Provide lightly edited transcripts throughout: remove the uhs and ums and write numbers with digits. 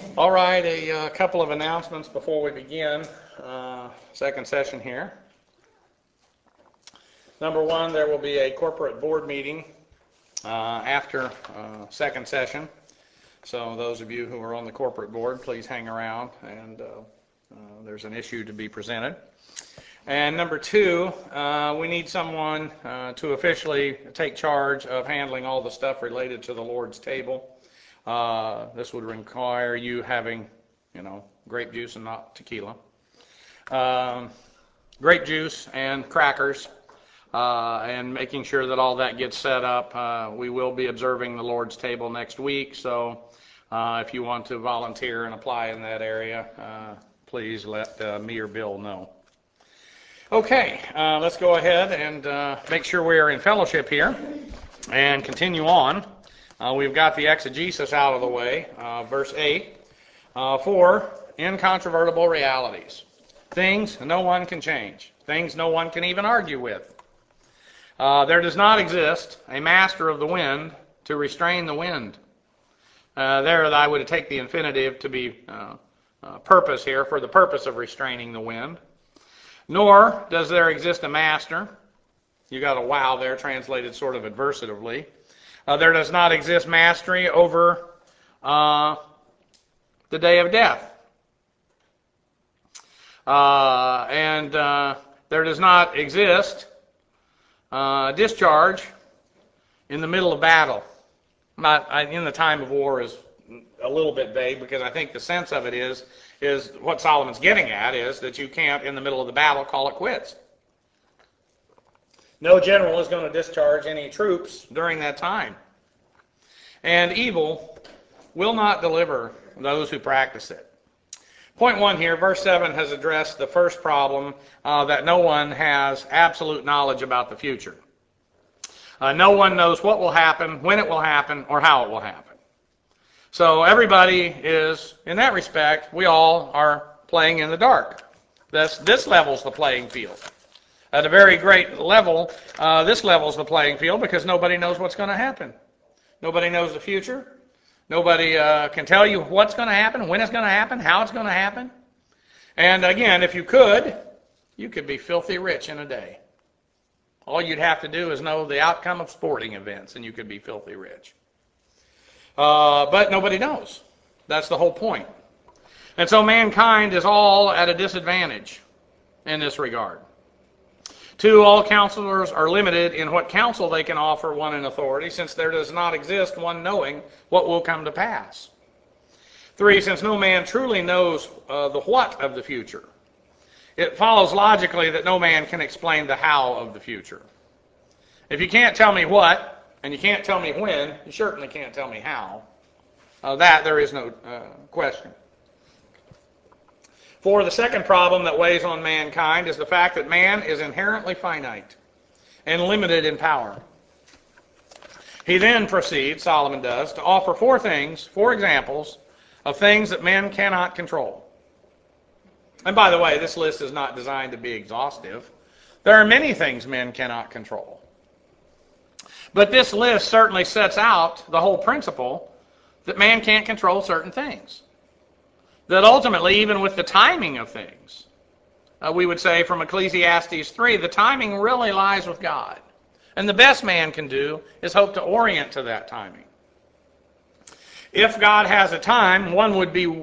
All right, a couple of announcements before we begin second session here. Number one, there will be a corporate board meeting after second session. So those of you who are on the corporate board, please hang around, and there's an issue to be presented. And number two, we need someone to officially take charge of handling all the stuff related to the Lord's table. This would require you having, grape juice and not tequila. Grape juice and crackers, and making sure that all that gets set up. We will be observing the Lord's table next week, so if you want to volunteer and apply in that area, please let me or Bill know. Okay, let's go ahead and make sure we are in fellowship here and continue on. We've got the exegesis out of the way. Verse 8, for incontrovertible realities, things no one can change, things no one can even argue with. There does not exist a master of the wind to restrain the wind. There I would take the infinitive to be purpose here, for the purpose of restraining the wind. Nor does there exist a master. You got a wow there, translated sort of adversatively. There does not exist mastery over the day of death. And there does not exist discharge in the middle of battle. In the time of war is a little bit vague, because I think the sense of it is what Solomon's getting at is that you can't, in the middle of the battle, call it quits. No general is going to discharge any troops during that time. And evil will not deliver those who practice it. Point one here, verse 7 has addressed the first problem, that no one has absolute knowledge about the future. No one knows what will happen, when it will happen, or how it will happen. So everybody is, in that respect, we all are playing in the dark. This levels the playing field. At a very great level, this levels the playing field because nobody knows what's going to happen. Nobody knows the future. Nobody can tell you what's going to happen, when it's going to happen, how it's going to happen. And again, if you could be filthy rich in a day. All you'd have to do is know the outcome of sporting events, and you could be filthy rich. But nobody knows. That's the whole point. And so mankind is all at a disadvantage in this regard. 2, all counselors are limited in what counsel they can offer one in authority, since there does not exist one knowing what will come to pass. 3, since no man truly knows the what of the future, it follows logically that no man can explain the how of the future. If you can't tell me what, and you can't tell me when, you certainly can't tell me how. That there is no question. 4, the second problem that weighs on mankind is the fact that man is inherently finite and limited in power. He then proceeds, Solomon does, to offer 4 examples of things that men cannot control. And by the way, this list is not designed to be exhaustive. There are many things men cannot control. But this list certainly sets out the whole principle that man can't control certain things. That ultimately, even with the timing of things, we would say from Ecclesiastes 3, the timing really lies with God. And the best man can do is hope to orient to that timing. If God has a time, one would do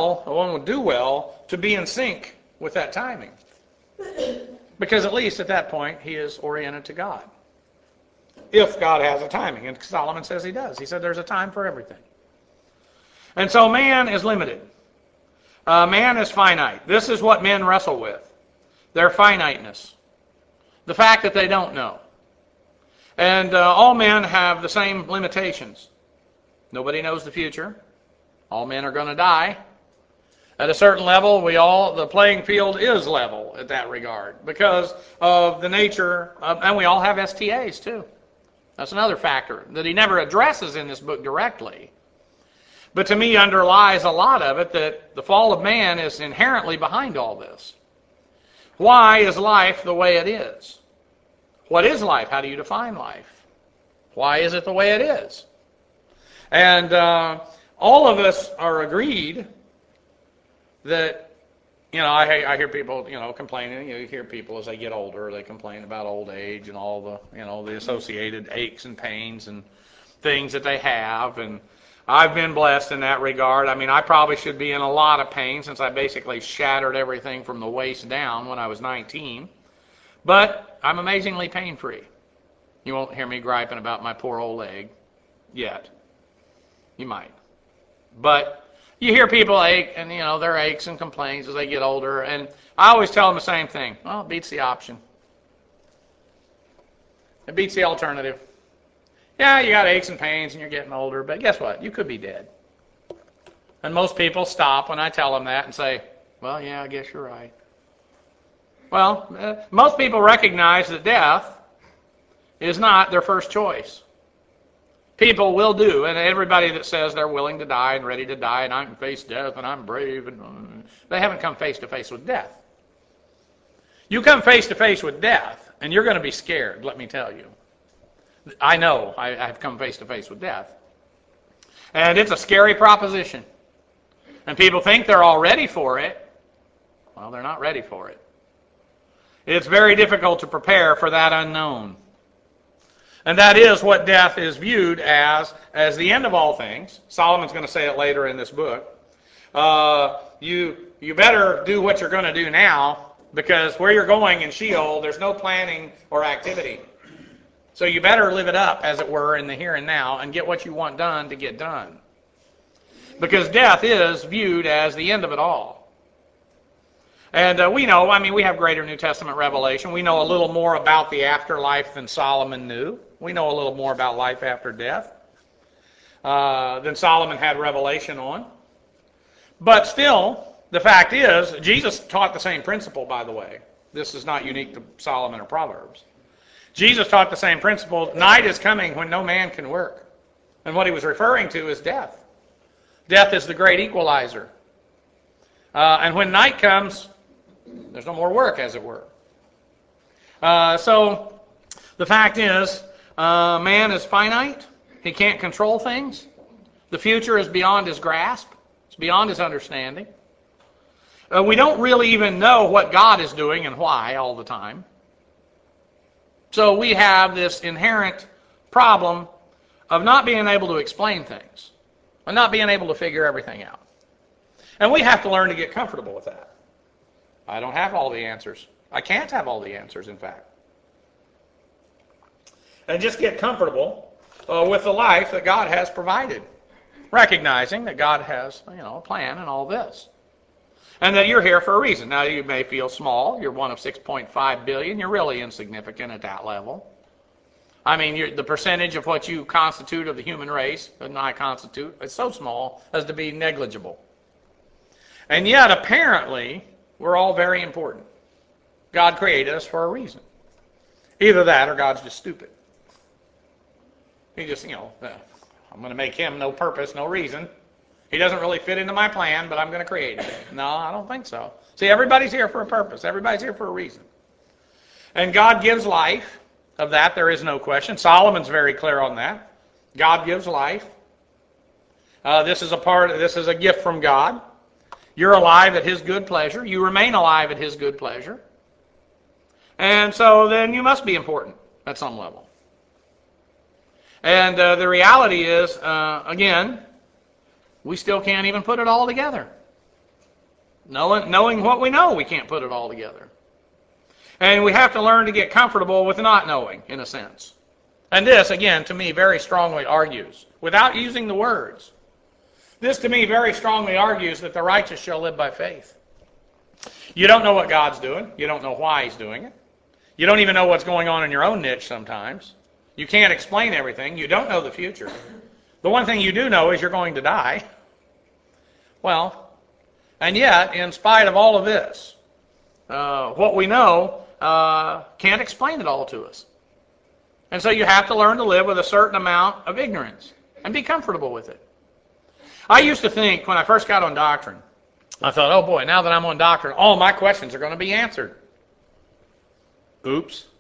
well to be in sync with that timing. Because at least at that point, he is oriented to God. If God has a timing. And Solomon says he does. He said there's a time for everything. And so man is limited. Man is finite. This is what men wrestle with. Their finiteness. The fact that they don't know. And all men have the same limitations. Nobody knows the future. All men are going to die. At a certain level, the playing field is level at that regard because of the nature and we all have STAs too. That's another factor that he never addresses in this book directly. But to me underlies a lot of it that the fall of man is inherently behind all this. Why is life the way it is? What is life? How do you define life? Why is it the way it is? And all of us are agreed that, I hear people, complaining. You hear people as they get older, they complain about old age and all the, the associated aches and pains and things that they have. And I've been blessed in that regard. I mean, I probably should be in a lot of pain since I basically shattered everything from the waist down when I was 19. But I'm amazingly pain-free. You won't hear me griping about my poor old leg yet. You might. But you hear people ache, and their aches and complaints as they get older, and I always tell them the same thing. Well, it beats the option. It beats the alternative. Yeah, you got aches and pains and you're getting older, but guess what? You could be dead. And most people stop when I tell them that and say, well, yeah, I guess you're right. Well, most people recognize that death is not their first choice. People will do, and everybody that says they're willing to die and ready to die and I can face death and I'm brave, and they haven't come face to face with death. You come face to face with death, and you're going to be scared, let me tell you. I know. I've come face to face with death. And it's a scary proposition. And people think they're all ready for it. Well, they're not ready for it. It's very difficult to prepare for that unknown. And that is what death is viewed as the end of all things. Solomon's going to say it later in this book. You better do what you're going to do now, because where you're going in Sheol, there's no planning or activity. So you better live it up, as it were, in the here and now, and get what you want done to get done. Because death is viewed as the end of it all. And we know, we have greater New Testament revelation. We know a little more about the afterlife than Solomon knew. We know a little more about life after death than Solomon had revelation on. But still, the fact is, Jesus taught the same principle, by the way. This is not unique to Solomon or Proverbs. Jesus taught the same principle. Night is coming when no man can work. And what he was referring to is death. Death is the great equalizer. And when night comes, there's no more work, as it were. So the fact is, man is finite. He can't control things. The future is beyond his grasp. It's beyond his understanding. We don't really even know what God is doing and why all the time. So we have this inherent problem of not being able to explain things and not being able to figure everything out. And we have to learn to get comfortable with that. I don't have all the answers. I can't have all the answers, in fact. And just get comfortable with the life that God has provided, recognizing that God has, a plan in all this. And that you're here for a reason. Now, you may feel small. You're one of 6.5 billion. You're really insignificant at that level. The percentage of what you constitute of the human race, and I constitute, is so small as to be negligible. And yet, apparently, we're all very important. God created us for a reason. Either that or God's just stupid. He just, I'm going to make him no purpose, no reason. He doesn't really fit into my plan, but I'm going to create him. No, I don't think so. See, everybody's here for a purpose. Everybody's here for a reason. And God gives life. Of that, there is no question. Solomon's very clear on that. God gives life. This is a gift from God. You're alive at his good pleasure. You remain alive at his good pleasure. And so then you must be important at some level. And the reality is, again, we still can't even put it all together. Knowing what we know, we can't put it all together. And we have to learn to get comfortable with not knowing, in a sense. And this, again, to me, very strongly argues, without using the words, this to me very strongly argues that the righteous shall live by faith. You don't know what God's doing. You don't know why he's doing it. You don't even know what's going on in your own niche sometimes. You can't explain everything. You don't know the future. The one thing you do know is you're going to die. Well, and yet, in spite of all of this, what we know can't explain it all to us. And so you have to learn to live with a certain amount of ignorance and be comfortable with it. I used to think, when I first got on doctrine, I thought, oh boy, now that I'm on doctrine, all my questions are going to be answered. Oops.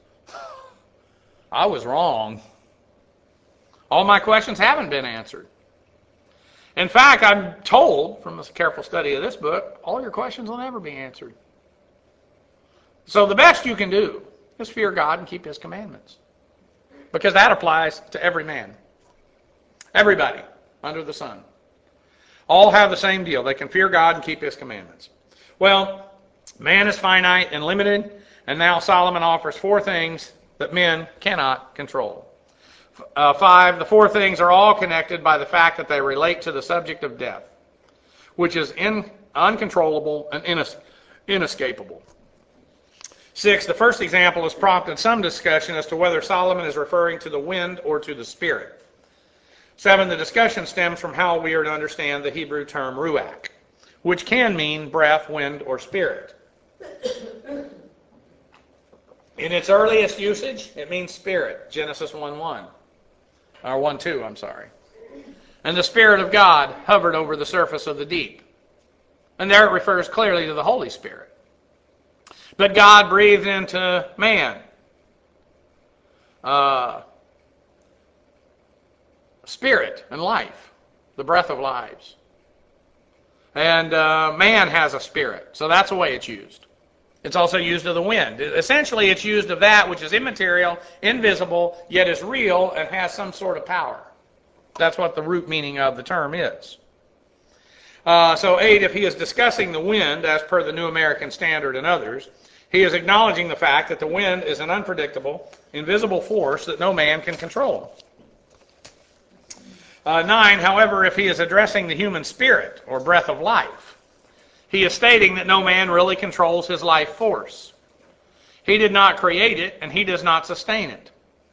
I was wrong. All my questions haven't been answered. In fact, I'm told from a careful study of this book, all your questions will never be answered. So the best you can do is fear God and keep His commandments. Because that applies to every man. Everybody under the sun. All have the same deal. They can fear God and keep His commandments. Well, man is finite and limited, and now Solomon offers 4 things that men cannot control. 5, the 4 things are all connected by the fact that they relate to the subject of death, which is uncontrollable and inescapable. 6, the first example has prompted some discussion as to whether Solomon is referring to the wind or to the spirit. 7, the discussion stems from how we are to understand the Hebrew term ruach, which can mean breath, wind, or spirit. In its earliest usage, it means spirit, Genesis 1:1. Or 1:2, I'm sorry. And the Spirit of God hovered over the surface of the deep. And there it refers clearly to the Holy Spirit. But God breathed into man spirit and life, the breath of lives. And man has a spirit, so that's the way it's used. It's also used of the wind. Essentially, it's used of that which is immaterial, invisible, yet is real and has some sort of power. That's what the root meaning of the term is. So 8, if he is discussing the wind, as per the New American Standard and others, he is acknowledging the fact that the wind is an unpredictable, invisible force that no man can control. 9, however, if he is addressing the human spirit, or breath of life, he is stating that no man really controls his life force. He did not create it, and he does not sustain it.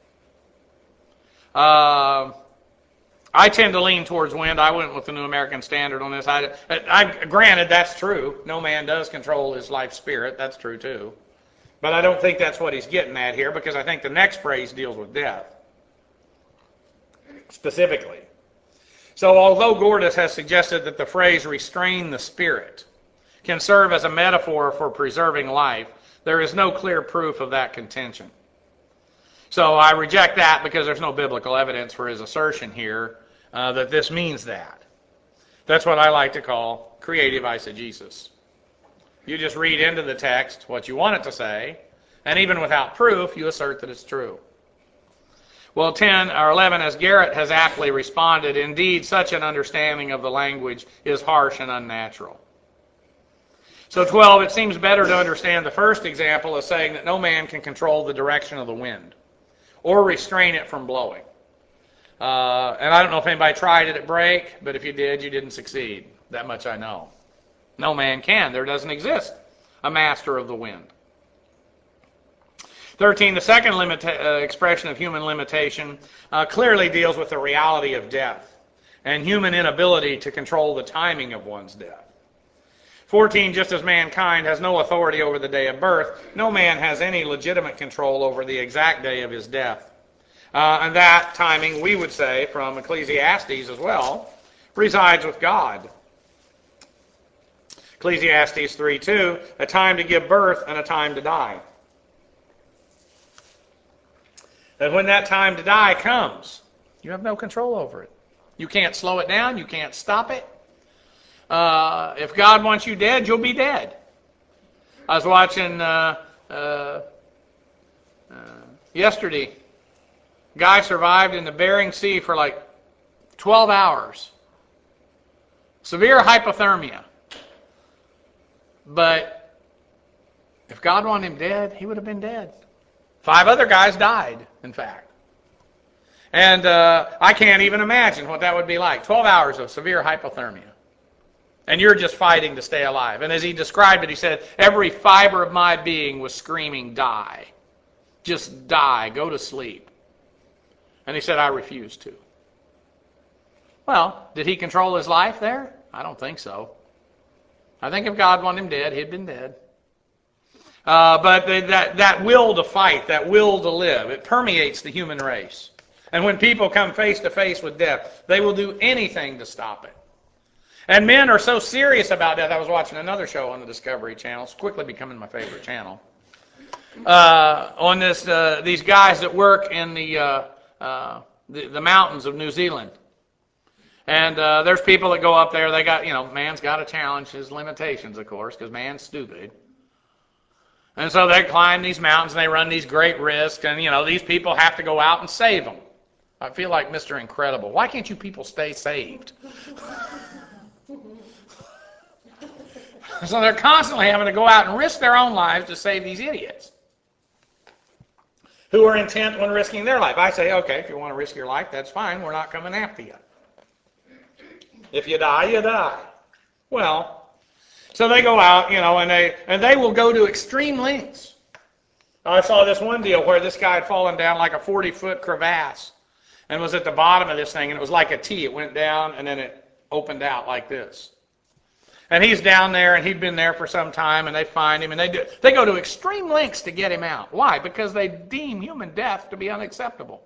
I tend to lean towards wind. I went with the New American Standard on this. Granted, that's true. No man does control his life spirit. That's true too. But I don't think that's what he's getting at here, because I think the next phrase deals with death specifically. So although Gordis has suggested that the phrase restrain the spirit can serve as a metaphor for preserving life, there is no clear proof of that contention. So I reject that because there's no biblical evidence for his assertion here that this means that. That's what I like to call creative eisegesis. You just read into the text what you want it to say, and even without proof, you assert that it's true. Well, 10 or 11, as Garrett has aptly responded, indeed, such an understanding of the language is harsh and unnatural. So 12, it seems better to understand the first example as saying that no man can control the direction of the wind or restrain it from blowing. And I don't know if anybody tried it at break, but if you did, you didn't succeed. That much I know. No man can. There doesn't exist a master of the wind. 13, the second expression of human limitation clearly deals with the reality of death and human inability to control the timing of one's death. 14, just as mankind has no authority over the day of birth, no man has any legitimate control over the exact day of his death. And that timing, we would say, from Ecclesiastes as well, resides with God. Ecclesiastes 3:2, a time to give birth and a time to die. And when that time to die comes, you have no control over it. You can't slow it down. You can't stop it. If God wants you dead, you'll be dead. I was watching yesterday. Guy survived in the Bering Sea for like 12 hours. Severe hypothermia. But if God wanted him dead, he would have been dead. 5 other guys died, in fact. And I can't even imagine what that would be like. 12 hours of severe hypothermia. And you're just fighting to stay alive. And as he described it, he said, every fiber of my being was screaming, die. Just die. Go to sleep. And he said, I refuse to. Well, did he control his life there? I don't think so. I think if God wanted him dead, he'd been dead. But that will to fight, that will to live, it permeates the human race. And when people come face to face with death, they will do anything to stop it. And men are so serious about death. I was watching another show on the Discovery Channel. It's quickly becoming my favorite channel. On this, these guys that work in the mountains of New Zealand. And there's people that go up there, they got, man's got to challenge his limitations, of course, because man's stupid. And so they climb these mountains and they run these great risks, and, these people have to go out and save them. I feel like Mr. Incredible. Why can't you people stay saved? So they're constantly having to go out and risk their own lives to save these idiots who are intent on risking their life. I say, okay, if you want to risk your life, that's fine. We're not coming after you. If you die, you die. Well, so they go out, and they will go to extreme lengths. I saw this one deal where this guy had fallen down like a 40-foot crevasse and was at the bottom of this thing, and it was like a T. It went down, and then it opened out like this. And he's down there, and he'd been there for some time, and they find him, and they go to extreme lengths to get him out. Why? Because they deem human death to be unacceptable.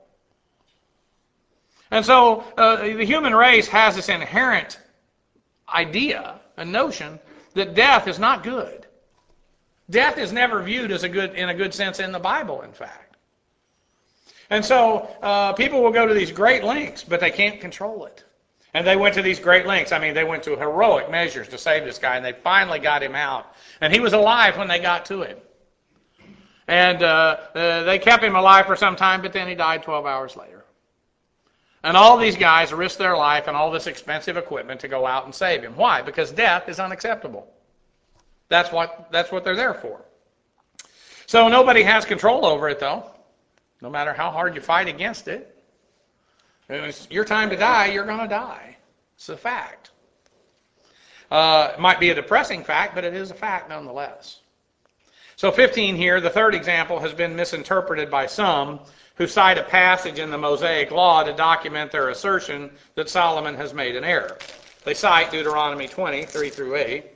And so the human race has this inherent idea, a notion, that death is not good. Death is never viewed as in a good sense in the Bible, in fact. And so people will go to these great lengths, but they can't control it. And they went to these great lengths. I mean, they went to heroic measures to save this guy, and they finally got him out. And he was alive when they got to him. And they kept him alive for some time, but then he died 12 hours later. And all these guys risked their life and all this expensive equipment to go out and save him. Why? Because death is unacceptable. That's what they're there for. So nobody has control over it, though, no matter how hard you fight against it. When it's your time to die, you're going to die. It's a fact. It might be a depressing fact, but it is a fact nonetheless. So 15 here, the third example has been misinterpreted by some who cite a passage in the Mosaic Law to document their assertion that Solomon has made an error. They cite Deuteronomy 20, 3 through 8.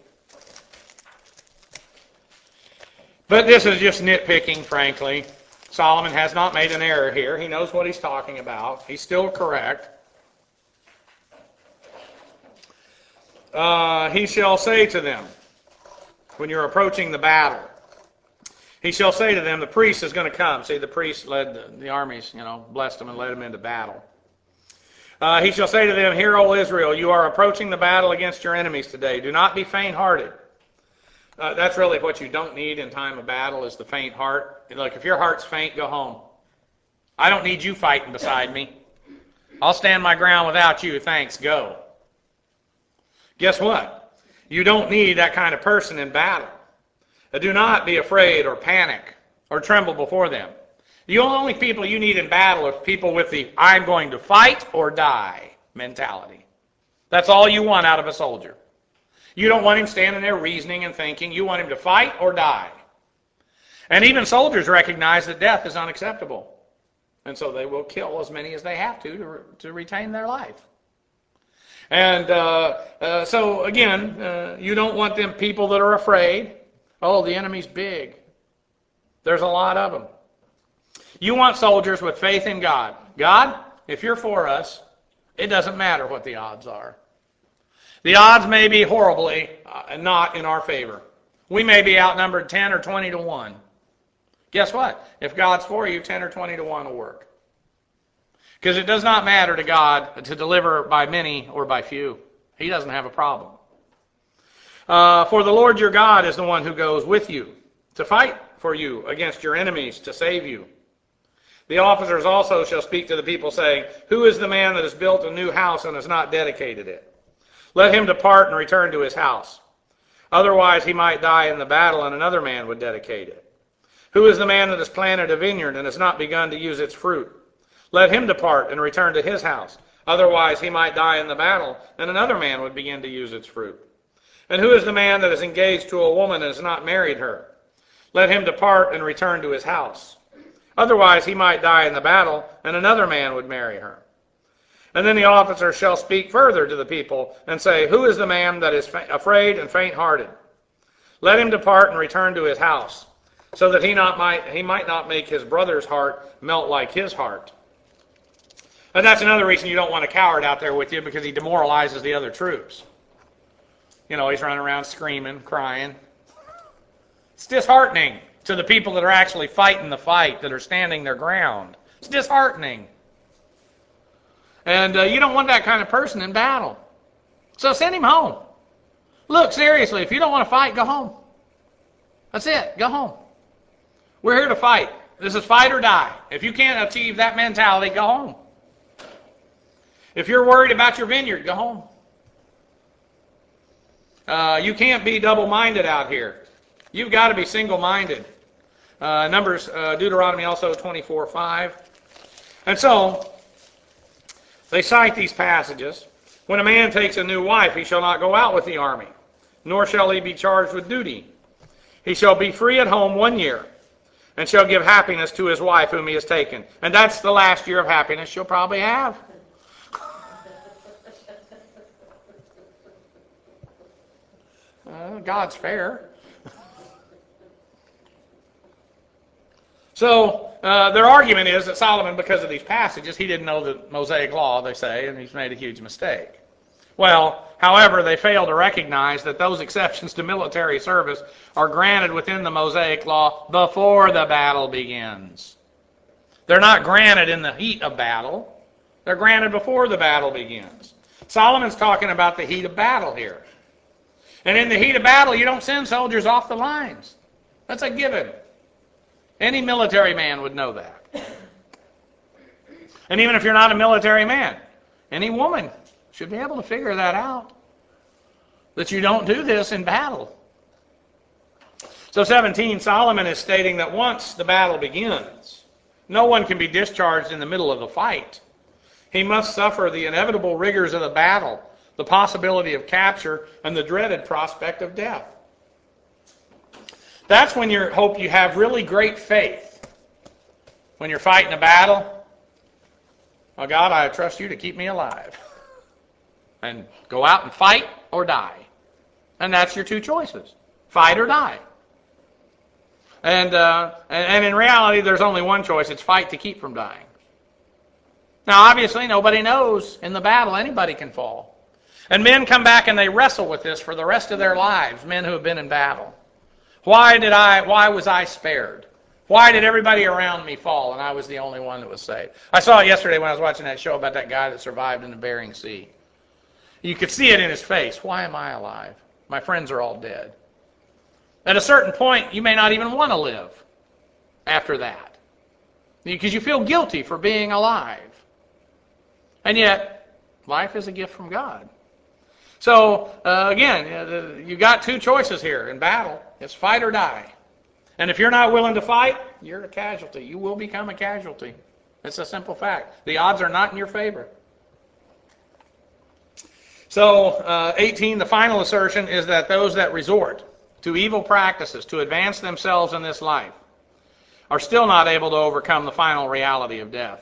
But this is just nitpicking, frankly. Solomon has not made an error here. He knows what he's talking about. He's still correct. He shall say to them, when you're approaching the battle, he shall say to them, the priest is going to come. See, the priest led the armies, blessed them and led them into battle. He shall say to them, hear, O Israel, you are approaching the battle against your enemies today. Do not be faint-hearted. That's really what you don't need in time of battle is the faint heart. Look, if your heart's faint, go home. I don't need you fighting beside me. I'll stand my ground without you. Thanks, go. Guess what? You don't need that kind of person in battle. Do not be afraid or panic or tremble before them. The only people you need in battle are people with the I'm going to fight or die mentality. That's all you want out of a soldier. You don't want him standing there reasoning and thinking. You want him to fight or die. And even soldiers recognize that death is unacceptable. And so they will kill as many as they have to retain their life. And so, again, you don't want them people that are afraid. Oh, the enemy's big. There's a lot of them. You want soldiers with faith in God. God, if you're for us, it doesn't matter what the odds are. The odds may be horribly not in our favor. We may be outnumbered 10 or 20 to 1. Guess what? If God's for you, 10 or 20 to 1 will work. Because it does not matter to God to deliver by many or by few. He doesn't have a problem. For the Lord your God is the one who goes with you to fight for you against your enemies to save you. The officers also shall speak to the people, saying, who is the man that has built a new house and has not dedicated it? Let him depart and return to his house. Otherwise he might die in the battle, and another man would dedicate it. Who is the man that has planted a vineyard and has not begun to use its fruit? Let him depart and return to his house. Otherwise he might die in the battle, and another man would begin to use its fruit. And who is the man that is engaged to a woman and has not married her? Let him depart and return to his house. Otherwise he might die in the battle, and another man would marry her. And then the officer shall speak further to the people and say, who is the man that is afraid and faint-hearted? Let him depart and return to his house, so that he might not make his brother's heart melt like his heart. And that's another reason you don't want a coward out there with you, because he demoralizes the other troops. He's running around screaming, crying. It's disheartening to the people that are actually fighting the fight, that are standing their ground. It's disheartening. And you don't want that kind of person in battle. So send him home. Look, seriously, if you don't want to fight, go home. That's it. Go home. We're here to fight. This is fight or die. If you can't achieve that mentality, go home. If you're worried about your vineyard, go home. You can't be double-minded out here. You've got to be single-minded. Deuteronomy also 24:5. And so, they cite these passages. When a man takes a new wife, he shall not go out with the army, nor shall he be charged with duty. He shall be free at home 1 year, and shall give happiness to his wife whom he has taken. And that's the last year of happiness she'll probably have. God's fair. So their argument is that Solomon, because of these passages, he didn't know the Mosaic law, they say, and he's made a huge mistake. Well, however, they fail to recognize that those exceptions to military service are granted within the Mosaic law before the battle begins. They're not granted in the heat of battle. They're granted before the battle begins. Solomon's talking about the heat of battle here. And in the heat of battle, you don't send soldiers off the lines. That's a given. Any military man would know that. And even if you're not a military man, any woman should be able to figure that out. That you don't do this in battle. So 17, Solomon is stating that once the battle begins, no one can be discharged in the middle of the fight. He must suffer the inevitable rigors of the battle, the possibility of capture, and the dreaded prospect of death. That's when you hope you have really great faith. When you're fighting a battle, oh God, I trust you to keep me alive. And go out and fight or die. And that's your two choices. Fight or die. And in reality, there's only one choice. It's fight to keep from dying. Now, obviously, nobody knows in the battle anybody can fall. And men come back and they wrestle with this for the rest of their lives, men who have been in battle. Why was I spared? Why did everybody around me fall and I was the only one that was saved? I saw it yesterday when I was watching that show about that guy that survived in the Bering Sea. You could see it in his face. Why am I alive? My friends are all dead. At a certain point, you may not even want to live after that. Because you feel guilty for being alive. And yet, life is a gift from God. So, again, you got two choices here in battle. It's fight or die. And if you're not willing to fight, you're a casualty. You will become a casualty. It's a simple fact. The odds are not in your favor. So, 18, the final assertion is that those that resort to evil practices to advance themselves in this life are still not able to overcome the final reality of death.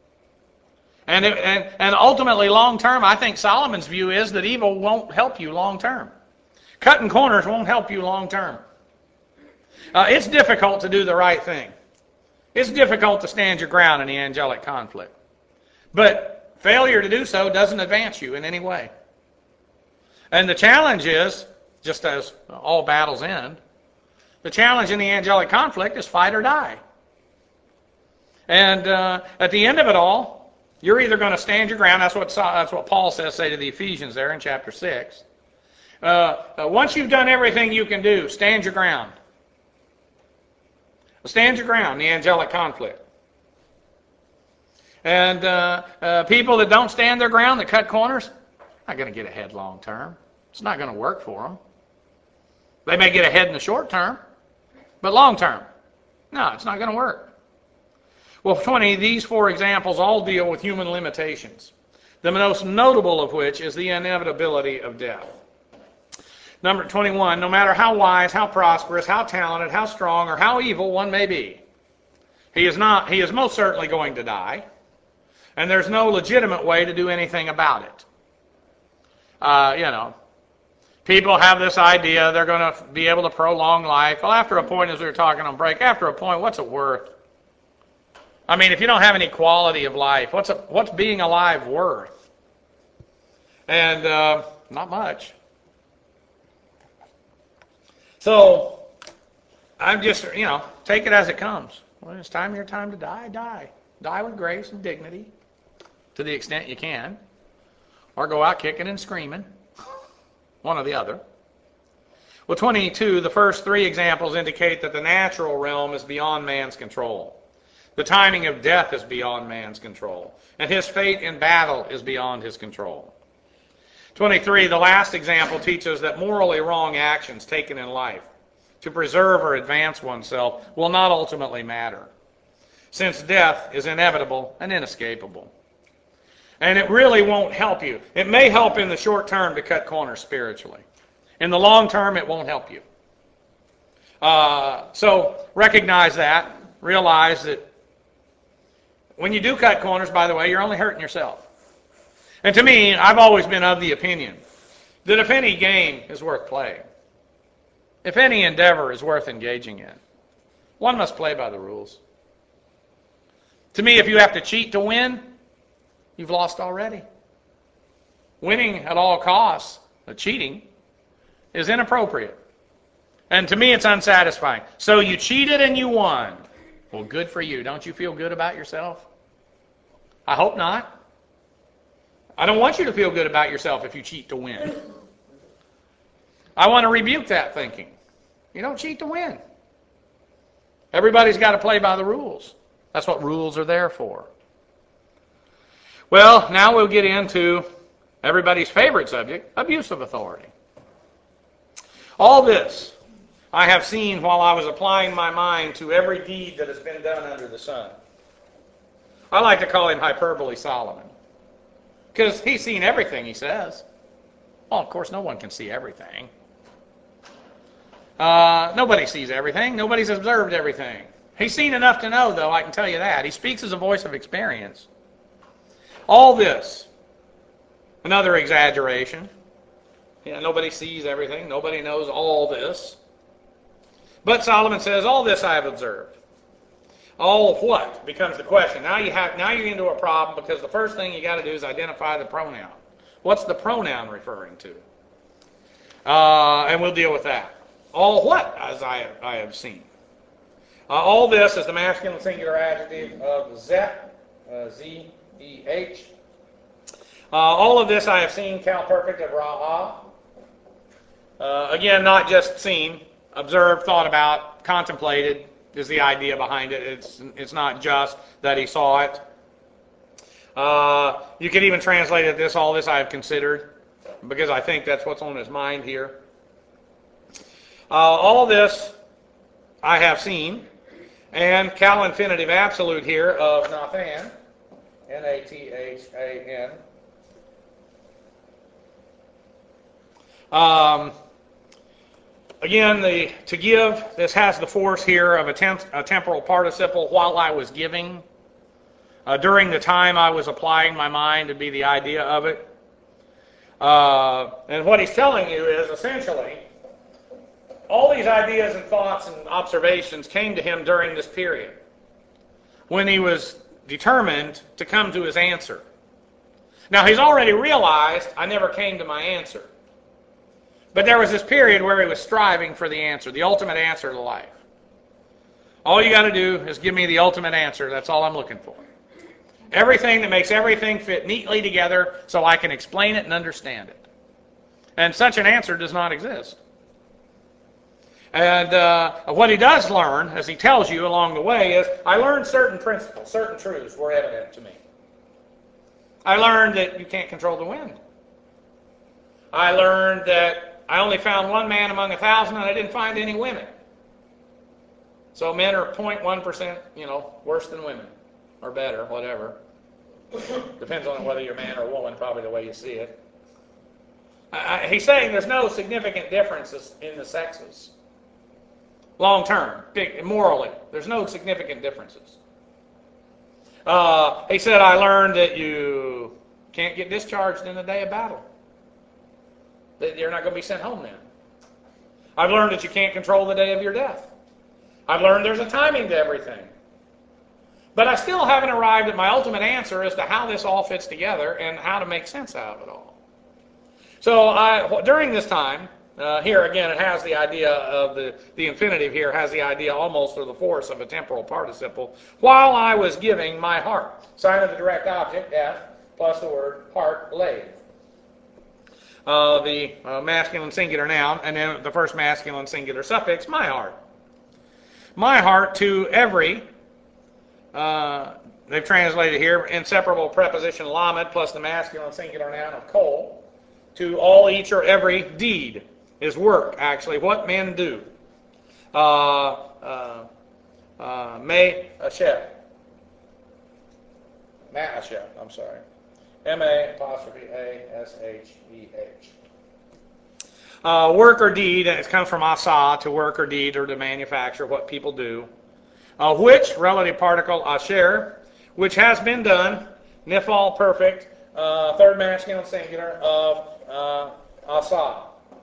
And ultimately, long term, I think Solomon's view is that evil won't help you long term. Cutting corners won't help you long term. It's difficult to do the right thing. It's difficult to stand your ground in the angelic conflict. But failure to do so doesn't advance you in any way. And the challenge is, just as all battles end, the challenge in the angelic conflict is fight or die. And at the end of it all, you're either going to stand your ground. That's what Paul say to the Ephesians there in chapter 6. Once you've done everything you can do, stand your ground. Stand your ground in the angelic conflict. And people that don't stand their ground, that cut corners, not going to get ahead long term. It's not going to work for them. They may get ahead in the short term, but long term, no, it's not going to work. Well, 20, these four examples all deal with human limitations, the most notable of which is the inevitability of death. Number 21, no matter how wise, how prosperous, how talented, how strong, or how evil one may be, he is most certainly going to die, and there's no legitimate way to do anything about it. People have this idea they're going to be able to prolong life. Well, after a point, as we were talking on break, after a point, what's it worth? I mean, if you don't have any quality of life, what's being alive worth? And not much. So I'm just, take it as it comes. When it's your time to die, die. Die with grace and dignity. to the extent you can, or go out kicking and screaming, one or the other. Well, 22, the first three examples indicate that the natural realm is beyond man's control. The timing of death is beyond man's control, and his fate in battle is beyond his control. 23, the last example teaches that morally wrong actions taken in life to preserve or advance oneself will not ultimately matter, since death is inevitable and inescapable. And it really won't help you. It may help in the short term to cut corners spiritually. In the long term, it won't help you. So recognize that. Realize that when you do cut corners, by the way, you're only hurting yourself. And to me, I've always been of the opinion that if any game is worth playing, if any endeavor is worth engaging in, one must play by the rules. To me, if you have to cheat to win, you've lost already. Winning at all costs, cheating, is inappropriate. And to me, it's unsatisfying. So you cheated and you won. Well, good for you. Don't you feel good about yourself? I hope not. I don't want you to feel good about yourself if you cheat to win. I want to rebuke that thinking. You don't cheat to win. Everybody's got to play by the rules. That's what rules are there for. Well, now we'll get into everybody's favorite subject, abuse of authority. All this I have seen while I was applying my mind to every deed that has been done under the sun. I like to call him Hyperbole Solomon, because he's seen everything, he says. Well, of course, no one can see everything. Nobody sees everything. Nobody's observed everything. He's seen enough to know, though, I can tell you that. He speaks as a voice of experience. All this, another exaggeration. Yeah, nobody sees everything. Nobody knows all this. But Solomon says, all this I have observed. All of what becomes the question. Now you're into a problem, because the first thing you got to do is identify the pronoun. What's the pronoun referring to? And we'll deal with that. All what, as I have seen. All this is the masculine singular adjective of Zeh, Z-E-H. All of this I have seen, Cal Perfect of Ra'ah. Again, not just seen, observed, thought about, contemplated is the idea behind it. It's not just that he saw it. You could even translate it this, all this I have considered, because I think that's what's on his mind here. All this I have seen, and Cal infinitive absolute here of Nathan, N-A-T-H-A-N. Again, to give, this has the force here of a temporal participle, while I was giving. During the time I was applying my mind, would be the idea of it. And what he's telling you is essentially, all these ideas and thoughts and observations came to him during this period, when he was determined to come to his answer. Now, he's already realized, I never came to my answer. But there was this period where he was striving for the answer, the ultimate answer to life. All you got to do is give me the ultimate answer. That's all I'm looking for. Everything that makes everything fit neatly together so I can explain it and understand it. And such an answer does not exist. And what he does learn, as he tells you along the way, is I learned certain principles, certain truths were evident to me. I learned that you can't control the wind. I learned that I only found one man among 1,000, and I didn't find any women. So men are 0.1%, worse than women, or better, whatever. Depends on whether you're a man or a woman, probably the way you see it. He's saying there's no significant differences in the sexes. Long term, morally, there's no significant differences. He said, I learned that you can't get discharged in the day of battle. That you're not going to be sent home then. I've learned that you can't control the day of your death. I've learned there's a timing to everything. But I still haven't arrived at my ultimate answer as to how this all fits together and how to make sense out of it all. So during this time, here again it has the idea of the infinitive here has the idea almost of the force of a temporal participle. While I was giving my heart, sign of the direct object, F, plus the word heart, lathe. The masculine singular noun, and then the first masculine singular suffix, my heart. My heart to every, they've translated here, inseparable preposition lamed plus the masculine singular noun of kol, to all, each, or every deed is work, actually, what men do. Ma'asheh, I'm sorry. M-A-apostrophe-A-S-H-E-H. Work or deed, and it comes from asa, to work or deed, or to manufacture, what people do. Which, relative particle, asher, which has been done, nifal, perfect, third masculine singular of asa,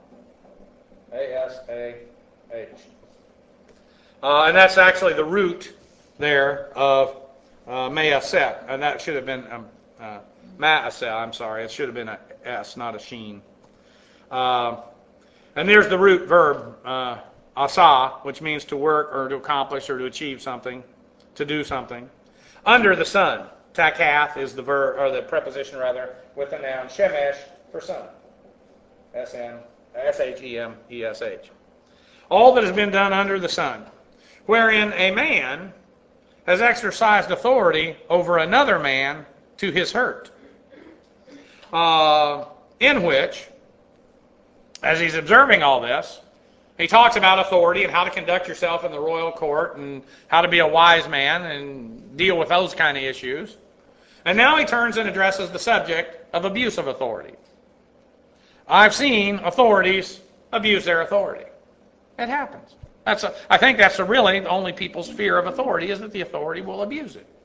A-S-A-H. And that's actually the root there of me'aseh, and that should have been ma'aseh, I'm sorry, it should have been a S, not a sheen. And there's the root verb, asa, which means to work or to accomplish or to achieve something, to do something. Under the sun, takath is the verb, or the preposition rather, with the noun shemesh for sun, S-H-E-M-E-S-H. All that has been done under the sun, wherein a man has exercised authority over another man to his hurt, in which, as he's observing all this, he talks about authority and how to conduct yourself in the royal court and how to be a wise man and deal with those kind of issues. And now he turns and addresses the subject of abuse of authority. I've seen authorities abuse their authority. It happens. I think that's really the only people's fear of authority, is that the authority will abuse it.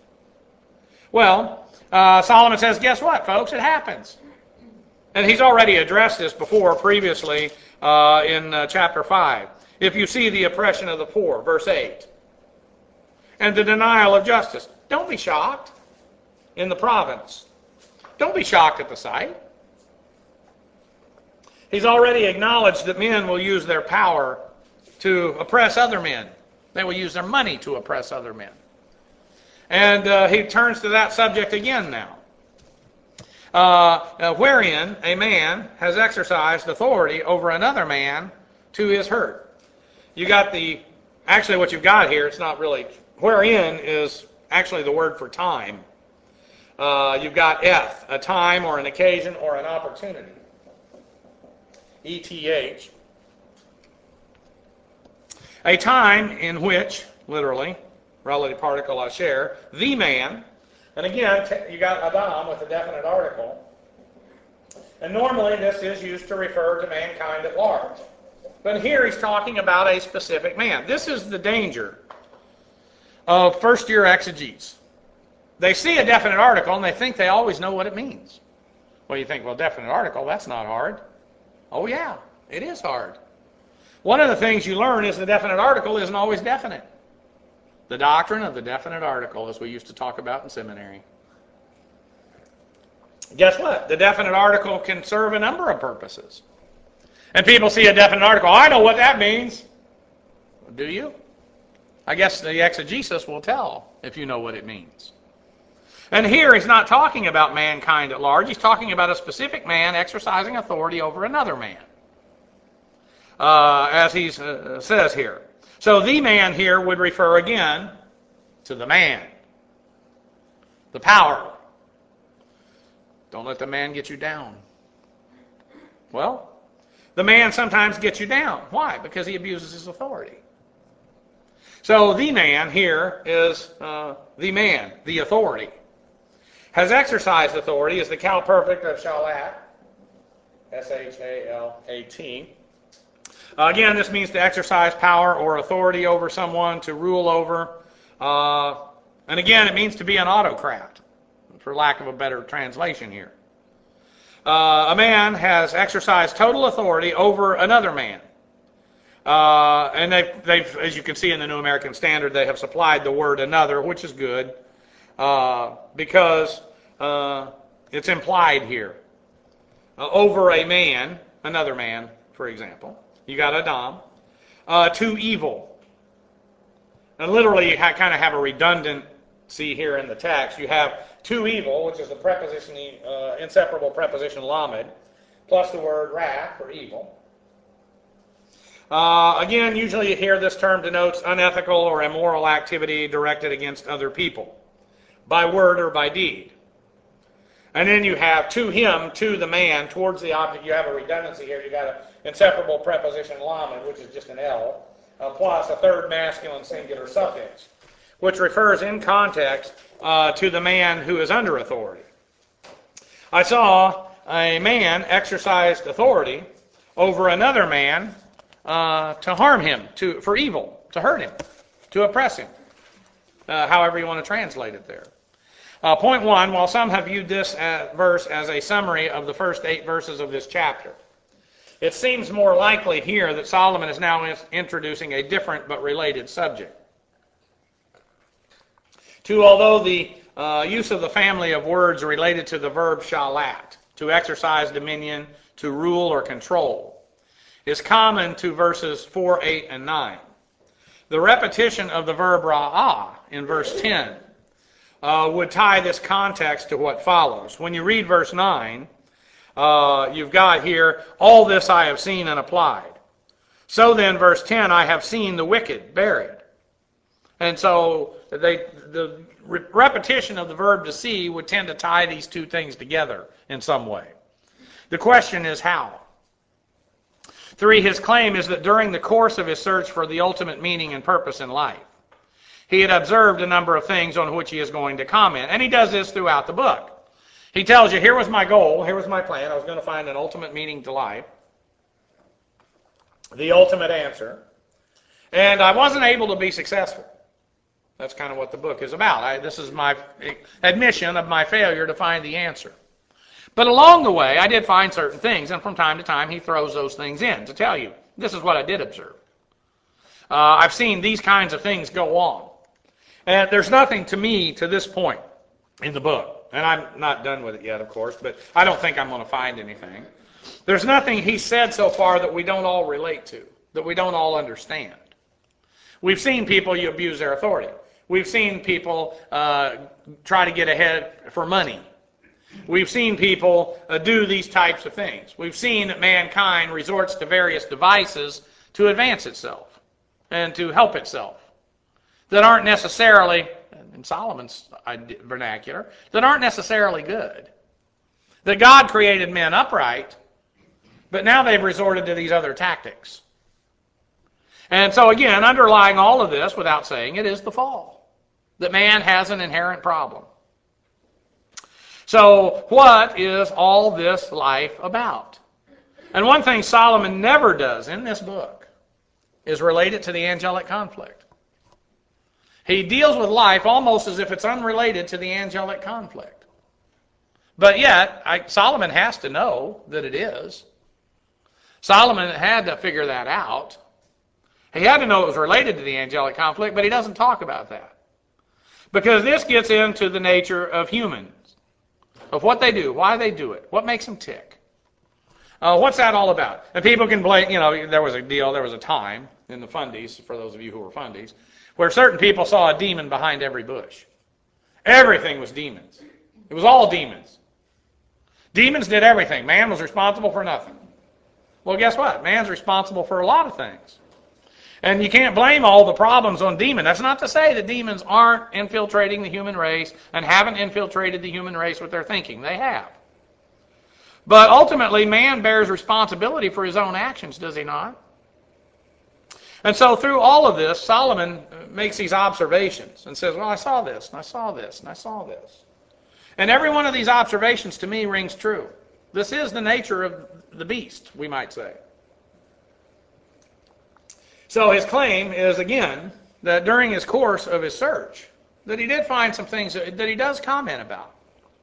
Well, Solomon says, guess what, folks? It happens. And he's already addressed this before, previously, in chapter 5. If you see the oppression of the poor, verse 8, and the denial of justice, don't be shocked in the province. Don't be shocked at the sight. He's already acknowledged that men will use their power to oppress other men. They will use their money to oppress other men. And he turns to that subject again now. Wherein a man has exercised authority over another man to his hurt. You got actually what you've got here, it's not really, wherein is actually the word for time. You've got eth, a time or an occasion or an opportunity. E-T-H. A time in which, literally, relative particle asher, the man, and again, you got Adam with a definite article. And normally this is used to refer to mankind at large. But here he's talking about a specific man. This is the danger of first-year exegetes. They see a definite article and they think they always know what it means. Well, you think, well, definite article, that's not hard. Oh, yeah, it is hard. One of the things you learn is the definite article isn't always definite. The doctrine of the definite article, as we used to talk about in seminary. Guess what? The definite article can serve a number of purposes. And people see a definite article. I know what that means. Do you? I guess the exegesis will tell if you know what it means. And here he's not talking about mankind at large. He's talking about a specific man exercising authority over another man. As he says here. So the man here would refer again to the man. The power. Don't let the man get you down. Well, the man sometimes gets you down. Why? Because he abuses his authority. So the man here is the man, the authority. Has exercised authority is the Cal Perfect of Shalat. S-H-A-L-A-T. Again, this means to exercise power or authority over someone, to rule over. And again, it means to be an autocrat, for lack of a better translation here. A man has exercised total authority over another man. And they've, as you can see in the New American Standard, they have supplied the word another, which is good, because it's implied here. Over a man, another man, for example. You got Adam. To evil. And literally, you kind of have a redundant see here in the text, you have to evil, which is the preposition, inseparable preposition lamed, plus the word wrath, or evil. Again, usually you hear this term denotes unethical or immoral activity directed against other people, by word or by deed. And then you have to him, to the man, towards the object. You have a redundancy here. You've got an inseparable preposition lamed, which is just an L, plus a third masculine singular suffix, which refers in context to the man who is under authority. I saw a man exercised authority over another man to harm him, for evil, to hurt him, to oppress him, however you want to translate it there. Point one, while some have viewed this verse as a summary of the first 8 verses of this chapter, it seems more likely here that Solomon is now introducing a different but related subject. Although the use of the family of words related to the verb shalat, to exercise dominion, to rule or control, is common to verses 4, 8, and 9. The repetition of the verb ra'ah in verse 10 would tie this context to what follows. When you read verse 9, you've got here, all this I have seen and applied. So then, verse 10, I have seen the wicked buried. And so the repetition of the verb to see would tend to tie these two things together in some way. The question is how? 3, his claim is that during the course of his search for the ultimate meaning and purpose in life, he had observed a number of things on which he is going to comment. And he does this throughout the book. He tells you, here was my goal, here was my plan. I was going to find an ultimate meaning to life, the ultimate answer. And I wasn't able to be successful. That's kind of what the book is about. This is my admission of my failure to find the answer. But along the way, I did find certain things, and from time to time, he throws those things in to tell you, this is what I did observe. I've seen these kinds of things go on. And there's nothing to me to this point in the book, and I'm not done with it yet, of course, but I don't think I'm going to find anything. There's nothing he said so far that we don't all relate to, that we don't all understand. We've seen people abuse their authority. We've seen people try to get ahead for money. We've seen people do these types of things. We've seen that mankind resorts to various devices to advance itself and to help itself that aren't necessarily, in Solomon's vernacular, that aren't necessarily good. That God created men upright, but now they've resorted to these other tactics. And so again, underlying all of this, without saying it, is the fall. That man has an inherent problem. So what is all this life about? And one thing Solomon never does in this book is relate it to the angelic conflict. He deals with life almost as if it's unrelated to the angelic conflict. But yet, Solomon has to know that it is. Solomon had to figure that out. He had to know it was related to the angelic conflict, but he doesn't talk about that. Because this gets into the nature of humans, of what they do, why they do it, what makes them tick. What's that all about? And people can blame, there was a time in the fundies, for those of you who were fundies, where certain people saw a demon behind every bush. Everything was demons. It was all demons. Demons did everything. Man was responsible for nothing. Well, guess what? Man's responsible for a lot of things. And you can't blame all the problems on demons. That's not to say that demons aren't infiltrating the human race and haven't infiltrated the human race with their thinking. They have. But ultimately, man bears responsibility for his own actions, does he not? And so through all of this, Solomon makes these observations and says, well, I saw this, and I saw this, and I saw this. And every one of these observations to me rings true. This is the nature of the beast, we might say. So his claim is, again, that during his course of his search, that he did find some things that he does comment about.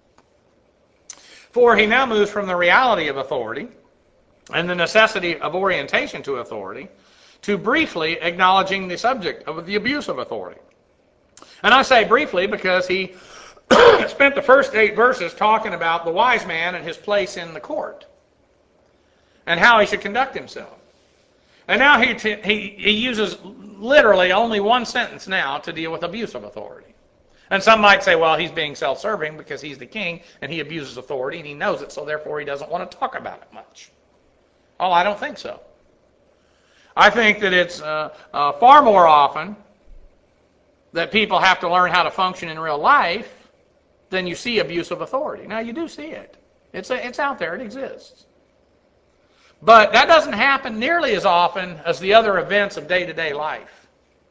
For he now moves from the reality of authority and the necessity of orientation to authority to briefly acknowledging the subject of the abuse of authority. And I say briefly because he spent the first 8 verses talking about the wise man and his place in the court and how he should conduct himself. And now he uses literally only one sentence now to deal with abuse of authority. And some might say, well, he's being self-serving because he's the king and he abuses authority and he knows it, so therefore he doesn't want to talk about it much. Oh, I don't think so. I think that it's far more often that people have to learn how to function in real life than you see abuse of authority. Now, you do see it. It's out there. It exists. But that doesn't happen nearly as often as the other events of day-to-day life.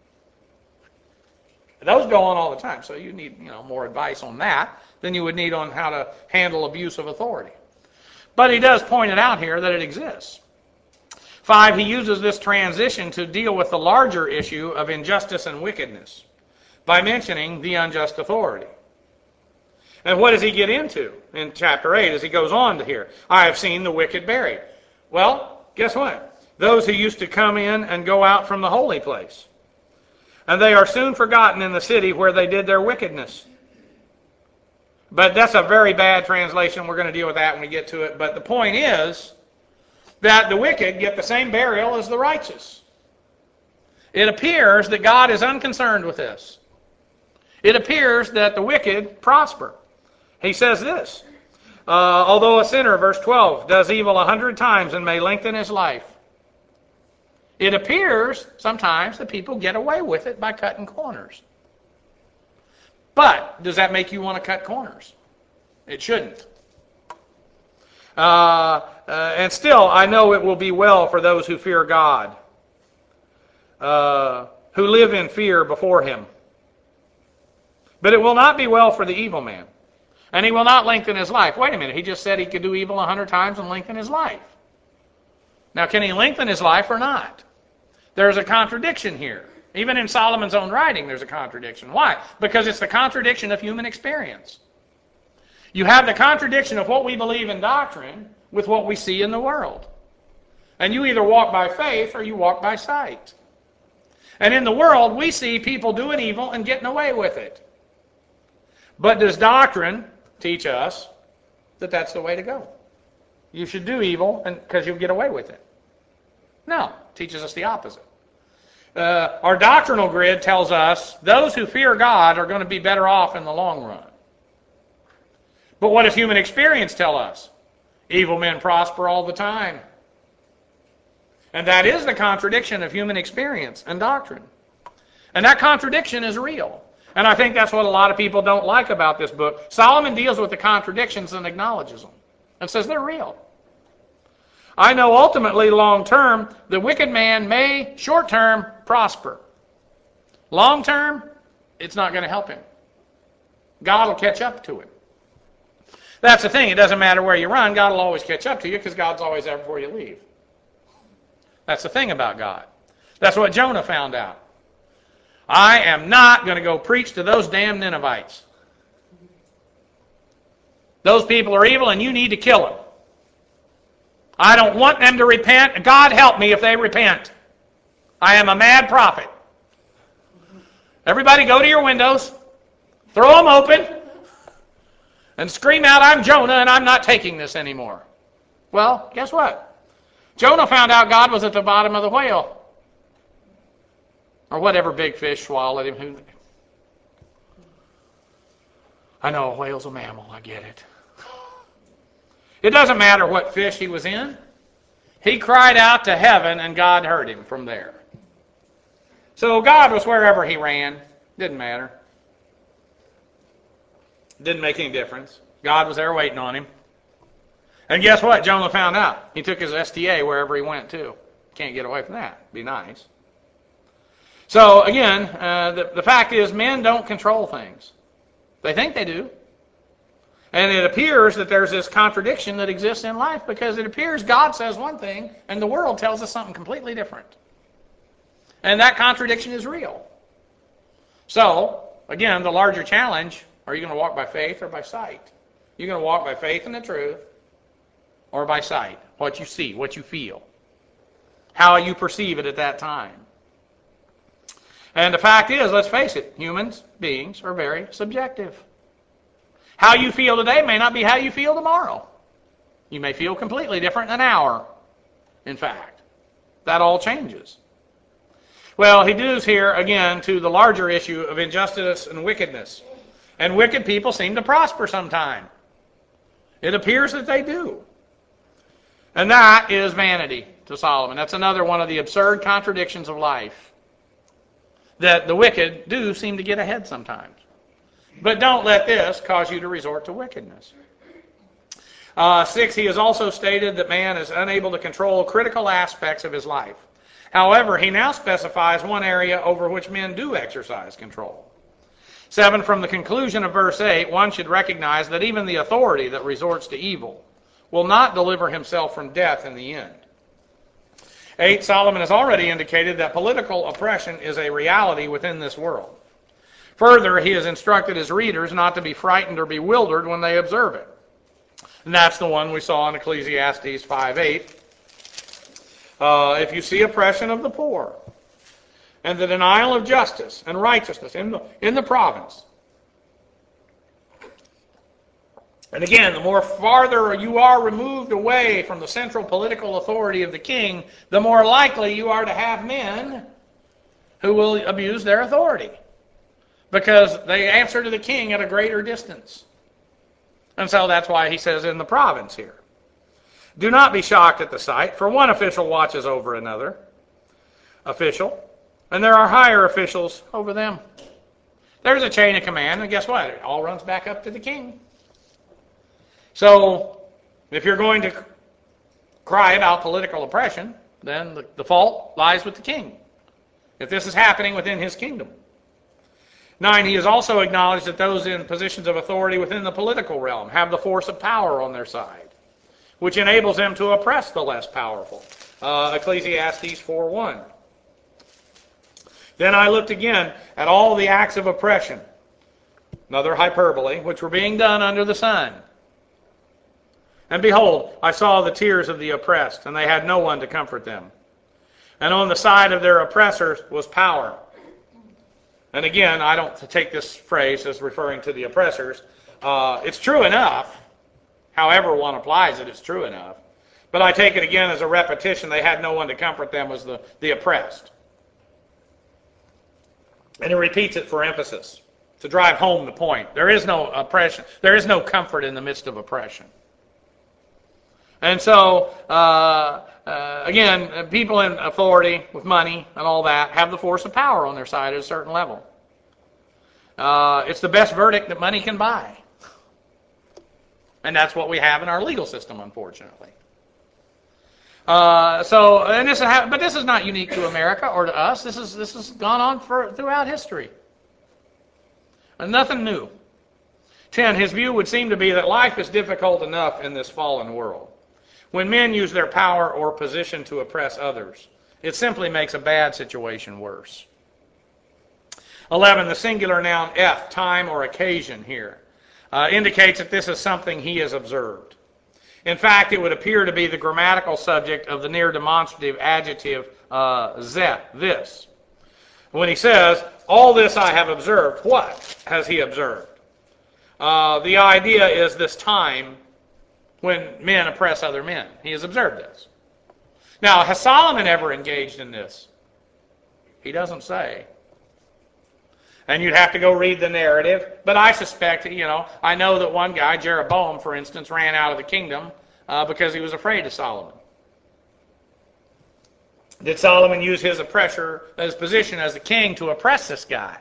Those go on all the time, so you need more advice on that than you would need on how to handle abuse of authority. But he does point it out here that it exists. 5, he uses this transition to deal with the larger issue of injustice and wickedness by mentioning the unjust authority. And what does he get into in chapter 8 as he goes on to here? I have seen the wicked buried. Well, guess what? Those who used to come in and go out from the holy place. And they are soon forgotten in the city where they did their wickedness. But that's a very bad translation. We're going to deal with that when we get to it. But the point is that the wicked get the same burial as the righteous. It appears that God is unconcerned with this. It appears that the wicked prosper. He says this, although a sinner, verse 12, does evil 100 times and may lengthen his life, it appears sometimes that people get away with it by cutting corners. But does that make you want to cut corners? It shouldn't. And still, I know it will be well for those who fear God, who live in fear before him. But it will not be well for the evil man, and he will not lengthen his life. Wait a minute, he just said he could do evil 100 times and lengthen his life. Now, can he lengthen his life or not? There's a contradiction here. Even in Solomon's own writing, there's a contradiction. Why? Because it's the contradiction of human experience. You have the contradiction of what we believe in doctrine with what we see in the world. And you either walk by faith or you walk by sight. And in the world, we see people doing evil and getting away with it. But does doctrine teach us that that's the way to go? You should do evil because you'll get away with it. No, it teaches us the opposite. Our doctrinal grid tells us those who fear God are going to be better off in the long run. But what does human experience tell us? Evil men prosper all the time. And that is the contradiction of human experience and doctrine. And that contradiction is real. And I think that's what a lot of people don't like about this book. Solomon deals with the contradictions and acknowledges them and says they're real. I know ultimately, long term, the wicked man may, short term, prosper. Long term, it's not going to help him. God will catch up to him. That's the thing. It doesn't matter where you run. God will always catch up to you because God's always there before you leave. That's the thing about God. That's what Jonah found out. I am not going to go preach to those damn Ninevites. Those people are evil and you need to kill them. I don't want them to repent. God help me if they repent. I am a mad prophet. Everybody go to your windows, throw them open, and scream out, I'm Jonah and I'm not taking this anymore. Well, guess what? Jonah found out God was at the bottom of the whale. Or whatever big fish swallowed him. I know a whale's a mammal, I get it. It doesn't matter what fish he was in. He cried out to heaven and God heard him from there. So God was wherever he ran. Didn't matter. Didn't make any difference. God was there waiting on him. And guess what? Jonah found out. He took his STA wherever he went to. Can't get away from that. Be nice. So again, the fact is men don't control things. They think they do. And it appears that there's this contradiction that exists in life because it appears God says one thing and the world tells us something completely different. And that contradiction is real. So, again, the larger challenge, are you going to walk by faith or by sight? You're going to walk by faith in the truth or by sight, what you see, what you feel, how you perceive it at that time. And the fact is, let's face it, humans, beings, are very subjective. How you feel today may not be how you feel tomorrow. You may feel completely different in an hour, in fact. That all changes. Well, he does here, again, to the larger issue of injustice and wickedness. And wicked people seem to prosper sometime. It appears that they do. And that is vanity to Solomon. That's another one of the absurd contradictions of life. That the wicked do seem to get ahead sometimes. But don't let this cause you to resort to wickedness. 6, he has also stated that man is unable to control critical aspects of his life. However, he now specifies one area over which men do exercise control. 7, from the conclusion of verse 8, one should recognize that even the authority that resorts to evil will not deliver himself from death in the end. 8, Solomon has already indicated that political oppression is a reality within this world. Further, he has instructed his readers not to be frightened or bewildered when they observe it. And that's the one we saw in Ecclesiastes 5:8. If you see oppression of the poor and the denial of justice and righteousness in the province. And again, the more farther you are removed away from the central political authority of the king, the more likely you are to have men who will abuse their authority, because they answer to the king at a greater distance. And so that's why he says in the province here. Do not be shocked at the sight, for one official watches over another official, and there are higher officials over them. There's a chain of command, and guess what? It all runs back up to the king. So if you're going to cry about political oppression, then the fault lies with the king, if this is happening within his kingdom. 9, he has also acknowledged that those in positions of authority within the political realm have the force of power on their side, which enables them to oppress the less powerful. Ecclesiastes 4:1. Then I looked again at all the acts of oppression, another hyperbole, which were being done under the sun. And behold, I saw the tears of the oppressed, and they had no one to comfort them. And on the side of their oppressors was power. And again, I don't take this phrase as referring to the oppressors. It's true enough. However one applies it, it's true enough. But I take it again as a repetition. They had no one to comfort them was the oppressed. And he repeats it for emphasis, to drive home the point. There is no oppression. There is no comfort in the midst of oppression. And so, again, people in authority with money and all that have the force of power on their side at a certain level. It's the best verdict that money can buy. And that's what we have in our legal system, unfortunately. But this is not unique to America or to us. This has gone on throughout history. And nothing new. 10, his view would seem to be that life is difficult enough in this fallen world. When men use their power or position to oppress others, it simply makes a bad situation worse. 11, the singular noun eth, time or occasion here, indicates that this is something he has observed. In fact, it would appear to be the grammatical subject of the near demonstrative adjective zeh, this. When he says, all this I have observed, what has he observed? The idea is this time when men oppress other men. He has observed this. Now, has Solomon ever engaged in this? He doesn't say. And you'd have to go read the narrative. But I suspect, I know that one guy, Jeroboam, for instance, ran out of the kingdom because he was afraid of Solomon. Did Solomon use his position as a king to oppress this guy?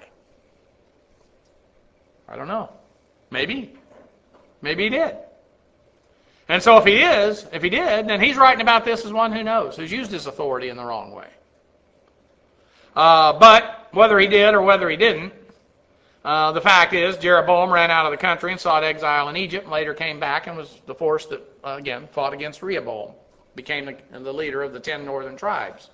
I don't know. Maybe. Maybe he did. And so if he did, then he's writing about this as one who knows, who's used his authority in the wrong way. But whether he did or whether he didn't, the fact is Jeroboam ran out of the country and sought exile in Egypt, and later came back and was the force that, again, fought against Rehoboam, became the leader of the 10 northern tribes.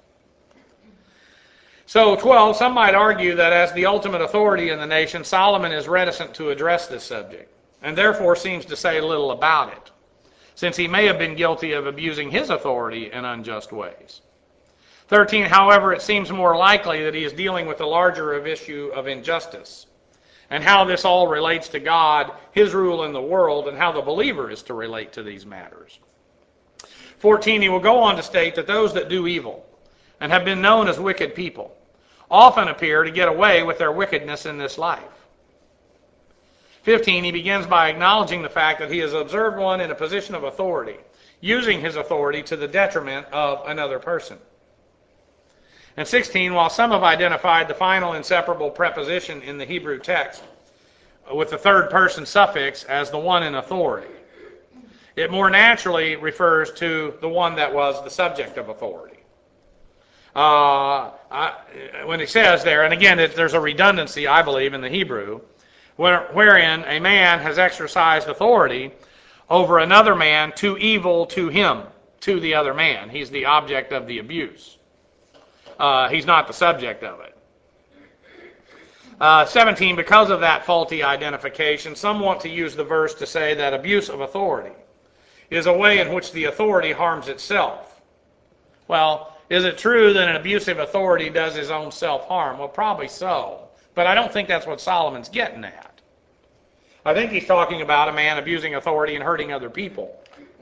So 12, some might argue that as the ultimate authority in the nation, Solomon is reticent to address this subject, and therefore seems to say little about it, since he may have been guilty of abusing his authority in unjust ways. 13, however, it seems more likely that he is dealing with the larger issue of injustice, and how this all relates to God, his rule in the world, and how the believer is to relate to these matters. 14, he will go on to state that those that do evil, and have been known as wicked people, often appear to get away with their wickedness in this life. 15, he begins by acknowledging the fact that he has observed one in a position of authority, using his authority to the detriment of another person. And 16, while some have identified the final inseparable preposition in the Hebrew text with the third person suffix as the one in authority, it more naturally refers to the one that was the subject of authority. When it says there, and again, there's a redundancy, I believe, in the Hebrew, wherein a man has exercised authority over another man to evil to him, to the other man. He's the object of the abuse. He's not the subject of it. 17, because of that faulty identification, some want to use the verse to say that abuse of authority is a way in which the authority harms itself. Well, is it true that an abusive authority does his own self-harm? Well, probably so. But I don't think that's what Solomon's getting at. I think he's talking about a man abusing authority and hurting other people.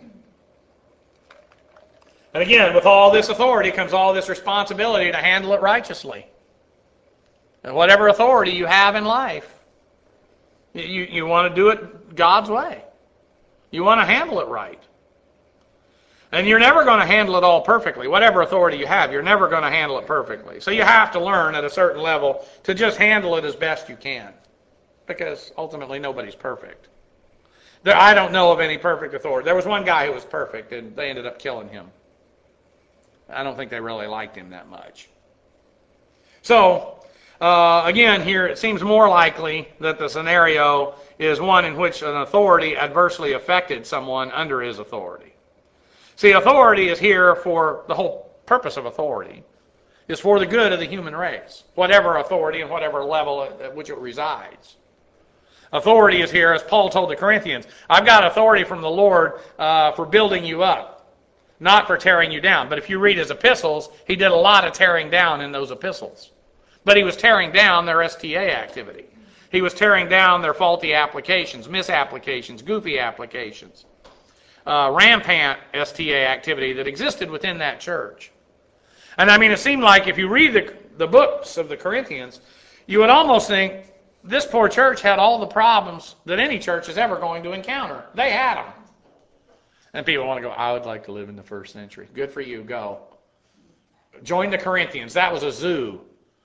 And again, with all this authority comes all this responsibility to handle it righteously. And whatever authority you have in life, you want to do it God's way. You want to handle it right. And you're never going to handle it all perfectly. Whatever authority you have, you're never going to handle it perfectly. So you have to learn at a certain level to just handle it as best you can. Because ultimately nobody's perfect. I don't know of any perfect authority. There was one guy who was perfect, and they ended up killing him. I don't think they really liked him that much. So, again, here it seems more likely that the scenario is one in which an authority adversely affected someone under his authority. See, authority is here for the whole purpose of authority is for the good of the human race, whatever authority and whatever level at which it resides. Authority is here, as Paul told the Corinthians, I've got authority from the Lord for building you up, not for tearing you down. But if you read his epistles, he did a lot of tearing down in those epistles. But he was tearing down their STA activity. He was tearing down their faulty applications, misapplications, goofy applications, rampant STA activity that existed within that church. And I mean, it seemed like if you read the books of the Corinthians, you would almost think this poor church had all the problems that any church is ever going to encounter. They had them. And people want to go, I would like to live in the first century. Good for you, go. Join the Corinthians. That was a zoo.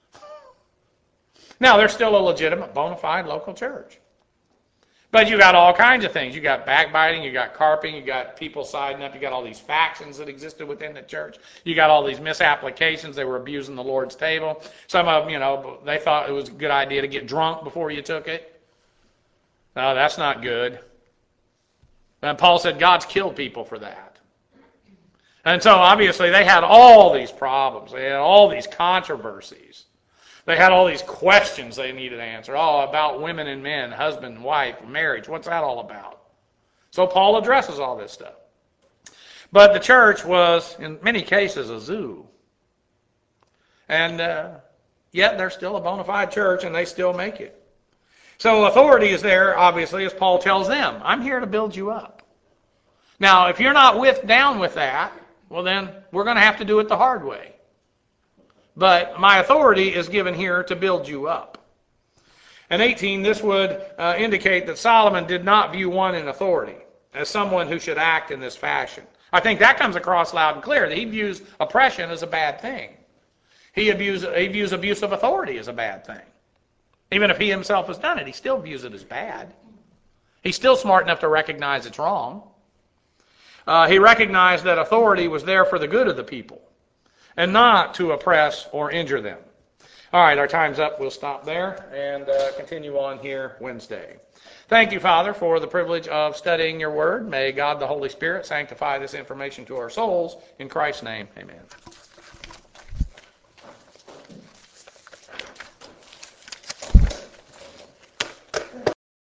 Now, they're still a legitimate, bona fide local church. But you got all kinds of things. You got backbiting, you got carping, you got people siding up, you got all these factions that existed within the church. You got all these misapplications. They were abusing the Lord's table. Some of them, they thought it was a good idea to get drunk before you took it. No, that's not good. And Paul said God's killed people for that. And so obviously they had all these problems. They had all these controversies. They had all these questions they needed answered. Oh, about women and men, husband and wife, marriage. What's that all about? So Paul addresses all this stuff. But the church was, in many cases, a zoo. And yet they're still a bona fide church, and they still make it. So authority is there, obviously, as Paul tells them. I'm here to build you up. Now, if you're not down with that, well then, we're going to have to do it the hard way. But my authority is given here to build you up. And 18, this would indicate that Solomon did not view one in authority as someone who should act in this fashion. I think that comes across loud and clear, that he views oppression as a bad thing. He views abuse of authority as a bad thing. Even if he himself has done it, he still views it as bad. He's still smart enough to recognize it's wrong. He recognized that authority was there for the good of the people, and not to oppress or injure them. All right, our time's up. We'll stop there and continue on here Wednesday. Thank you, Father, for the privilege of studying your word. May God the Holy Spirit sanctify this information to our souls. In Christ's name, amen.